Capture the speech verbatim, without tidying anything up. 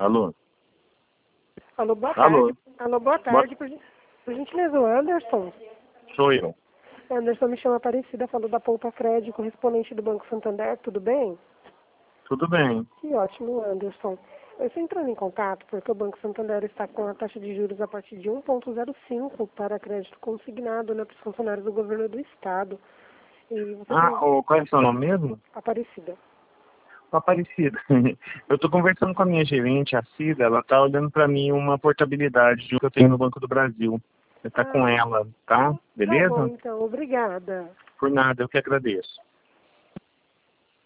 Alô? Alô, boa Alô? tarde. Alô, boa tarde. Por, gen- por gentileza, o Anderson. Sou eu. Anderson, me chama Aparecida, falou da Poupa Fred, correspondente do Banco Santander, tudo bem? Tudo bem. Que ótimo, Anderson. Eu estou entrando em contato porque o Banco Santander está com a taxa de juros a partir de um vírgula zero cinco para crédito consignado, né, para os funcionários do governo do Estado. E você Ah, tem ô, qual é o seu nome mesmo? Aparecida. Aparecida. Eu tô conversando com a minha gerente, a Cida, ela tá olhando pra mim uma portabilidade de um que eu tenho no Banco do Brasil. Você tá com Ah, ela, tá? tá bom, Beleza? então. Obrigada. Por nada, eu que agradeço.